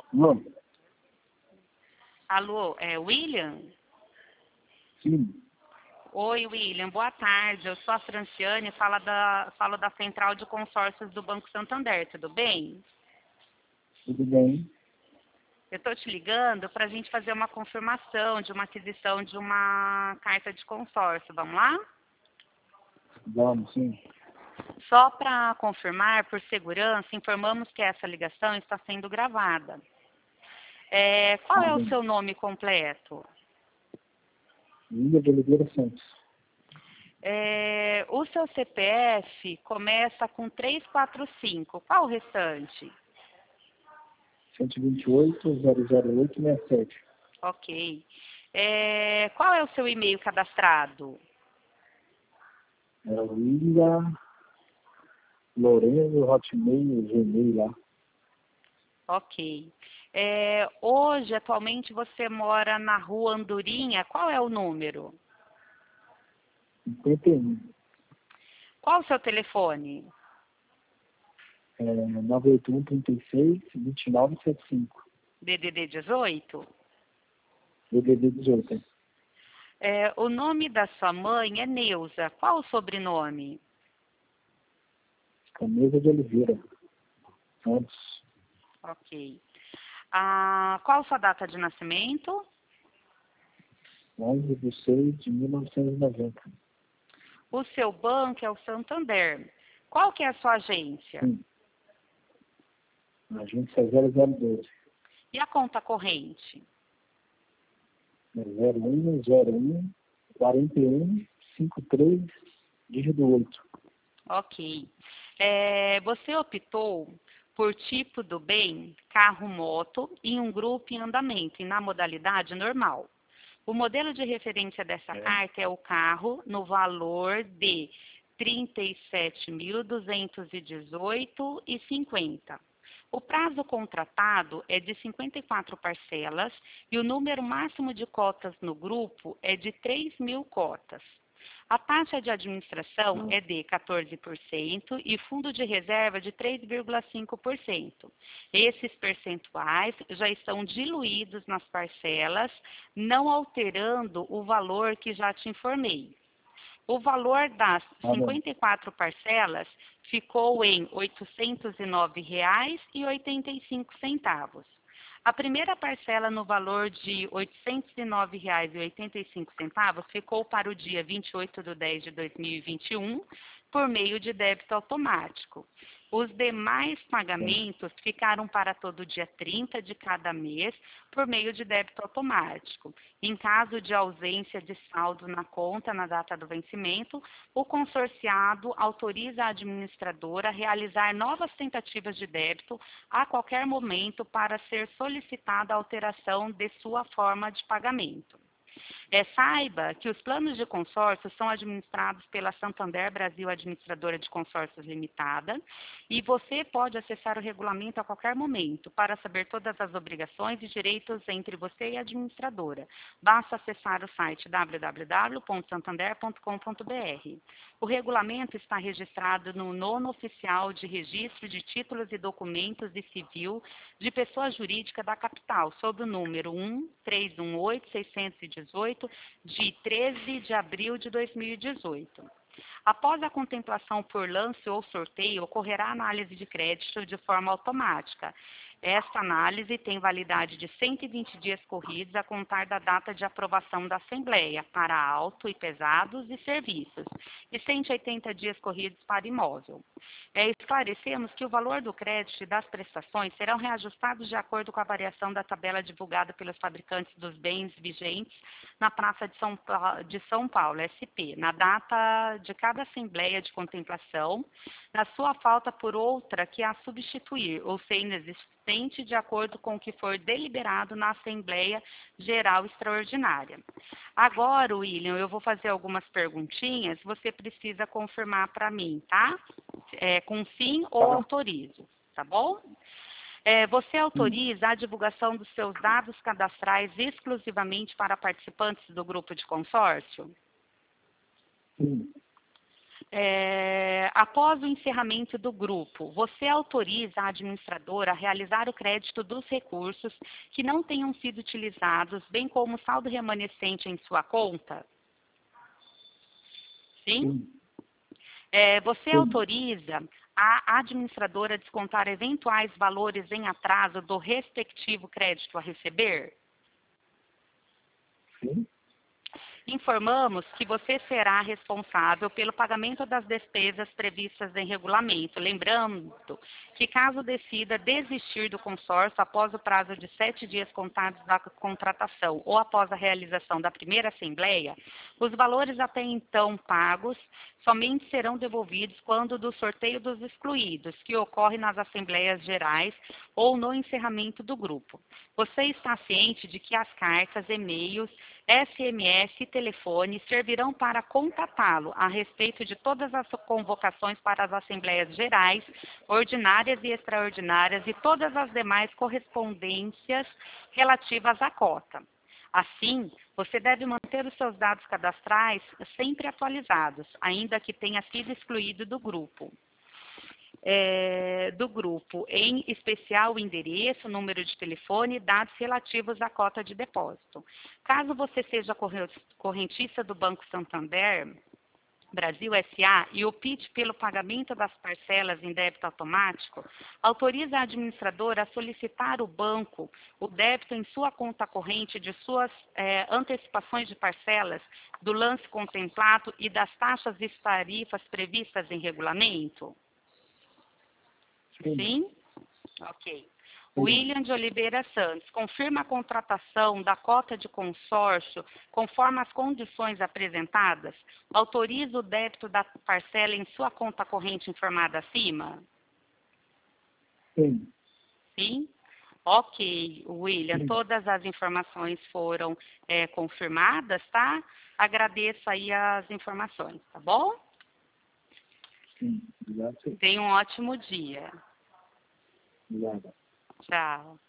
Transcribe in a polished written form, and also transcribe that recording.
Não, Alô, é William? sim, Oi, William, boa tarde. Eu sou a Franciane, falo da Central de Consórcios do Banco Santander, tudo bem? tudo bem. Eu estou te ligando para a gente fazer uma confirmação de uma aquisição de uma carta de consórcio. Vamos lá? Vamos, sim. Só para confirmar, por segurança, informamos que essa ligação está sendo gravada. Qual Tudo é o bem. seu nome completo? Ilha de Oliveira Santos. O seu CPF começa com 345. Qual o restante? 128-008-67. Ok. Qual é o seu e-mail cadastrado? É o Ilha Lorenzo Hotmail, Gmail lá. Ok. Hoje, atualmente, você mora na rua Andorinha. Qual é o número? 51. Qual o seu telefone? 981-36-2975. DDD 18? DDD 18. O nome da sua mãe é Neuza. Qual o sobrenome? Camisa de Oliveira Santos. Ok. Qual sua data de nascimento? 11/6/1990. O seu banco é o Santander. Qual que é a sua agência? Sim. Agência 0012. E a conta corrente? 0101 41 53 dígito 8. Ok. Você optou por tipo do bem, carro-moto, em um grupo em andamento, e na modalidade normal. O modelo de referência dessa carta é o carro no valor de R$ 37.218,50. O prazo contratado é de 54 parcelas e o número máximo de cotas no grupo é de 3.000 cotas. A taxa de administração é de 14% e fundo de reserva de 3,5%. Esses percentuais já estão diluídos nas parcelas, não alterando o valor que já te informei. O valor das 54 parcelas ficou em R$ 809,85. A primeira parcela no valor de R$ 809,85 ficou para o dia 28/10/2021 por meio de débito automático. Os demais pagamentos ficaram para todo dia 30 de cada mês por meio de débito automático. Em caso de ausência de saldo na conta na data do vencimento, o consorciado autoriza a administradora a realizar novas tentativas de débito a qualquer momento para ser solicitada a alteração de sua forma de pagamento. Saiba que os planos de consórcio são administrados pela Santander Brasil Administradora de Consórcios Limitada e você pode acessar o regulamento a qualquer momento para saber todas as obrigações e direitos entre você e a administradora. Basta acessar o site www.santander.com.br. O regulamento está registrado no nono oficial de registro de títulos e documentos e civil de pessoa jurídica da capital, sob o número 1318618, de 13 de abril de 2018. Após a contemplação por lance ou sorteio, ocorrerá análise de crédito de forma automática. Esta análise tem validade de 120 dias corridos a contar da data de aprovação da Assembleia para auto e pesados e serviços, e 180 dias corridos para imóvel. Esclarecemos que o valor do crédito e das prestações serão reajustados de acordo com a variação da tabela divulgada pelos fabricantes dos bens vigentes na Praça de São Paulo, SP, na data de cada Assembleia de contemplação, na sua falta por outra que a substituir, ou ser inexistente de acordo com o que for deliberado na Assembleia Geral Extraordinária. Agora, William, eu vou fazer algumas perguntinhas, você precisa confirmar para mim, tá? Com sim ou autorizo, tá bom? Você autoriza a divulgação dos seus dados cadastrais exclusivamente para participantes do grupo de consórcio? Sim. Após o encerramento do grupo, você autoriza a administradora a realizar o crédito dos recursos que não tenham sido utilizados, bem como o saldo remanescente em sua conta? Sim? Sim. Você Sim. autoriza a administradora a descontar eventuais valores em atraso do respectivo crédito a receber? Sim. Informamos que você será responsável pelo pagamento das despesas previstas em regulamento, lembrando que caso decida desistir do consórcio após o prazo de 7 dias contados da contratação ou após a realização da primeira assembleia, os valores até então pagos somente serão devolvidos quando do sorteio dos excluídos, que ocorre nas assembleias gerais ou no encerramento do grupo. Você está ciente de que as cartas, e-mails, SMS e telefone servirão para contatá-lo a respeito de todas as convocações para as assembleias gerais, ordinárias e extraordinárias e todas as demais correspondências relativas à cota. Assim, você deve manter os seus dados cadastrais sempre atualizados, ainda que tenha sido excluído do grupo. Em especial o endereço, número de telefone e dados relativos à cota de depósito. Caso você seja correntista do Banco Santander Brasil S.A. e opte pelo pagamento das parcelas em débito automático, autoriza a administradora a solicitar ao banco o débito em sua conta corrente de suas antecipações de parcelas, do lance contemplado e das taxas e tarifas previstas em regulamento? Sim. Sim? Ok. William de Oliveira Santos, confirma a contratação da cota de consórcio conforme as condições apresentadas? Autoriza o débito da parcela em sua conta corrente informada acima? Sim. Sim? Ok, William, Sim. todas as informações foram confirmadas, tá? Agradeço aí as informações, tá bom? Sim. Obrigado. Sim. Tenha um ótimo dia. Obrigado. Tchau.